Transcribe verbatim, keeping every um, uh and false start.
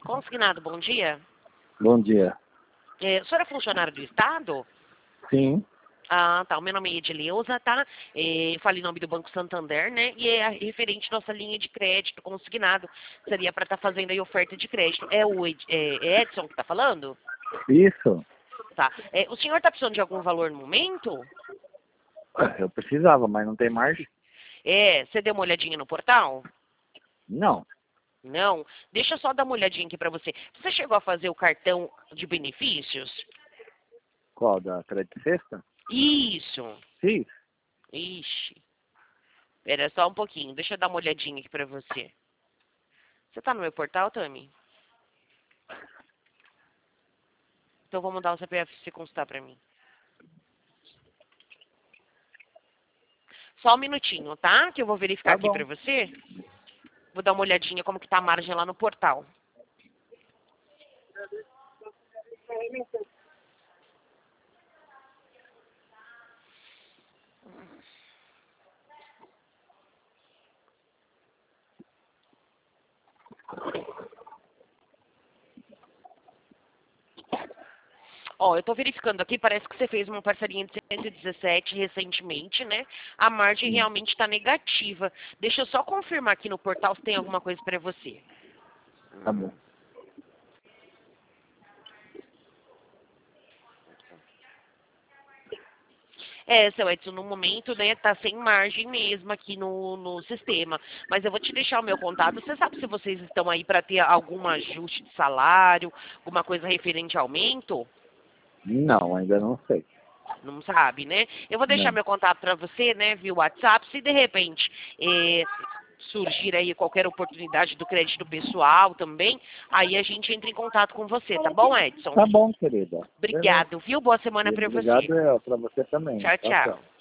Consignado, bom dia. Bom dia. É, o senhor é funcionário do Estado? Sim. Ah, tá. O meu nome é Edileuza, tá? É, eu falei em nome do Banco Santander, né? E é referente à nossa linha de crédito consignado. Seria para estar fazendo aí oferta de crédito. É o Ed, é, é Edson que está falando? Isso. Tá. É, o senhor está precisando de algum valor no momento? Eu precisava, mas não tem margem? É, você deu uma olhadinha no portal? Não. Não? Deixa eu só dar uma olhadinha aqui para você. Você chegou a fazer o cartão de benefícios? Qual? Da Crédito Sexta? Isso. Sim. Ixi. Espera só um pouquinho. Deixa eu dar uma olhadinha aqui pra você. Você tá no meu portal, Tami? Então vou mandar o C P F pra você consultar pra mim. Só um minutinho, tá? Que eu vou verificar Tá aqui bom. pra você. Vou dar uma olhadinha como que tá a margem lá no portal. Ó, eu tô verificando aqui, parece que você fez uma parceria de cento e dezessete recentemente, né? A margem Sim. realmente tá negativa. Deixa eu só confirmar aqui no portal se tem alguma coisa pra você. Tá bom. É, seu Edson, no momento, né, tá sem margem mesmo aqui no, no sistema. Mas eu vou te deixar o meu contato. Você sabe se vocês estão aí para ter algum ajuste de salário, alguma coisa referente a aumento? Não, ainda não sei. Não sabe, né? Eu vou deixar Não. meu contato para você, né, via WhatsApp. Se de repente é, surgir aí qualquer oportunidade do crédito pessoal também, aí a gente entra em contato com você, tá bom, Edson? Tá bom, querida. Beleza. Obrigado, viu? Boa semana E para você. obrigado é, pra você também. Tchau, Tchau, tchau. tchau.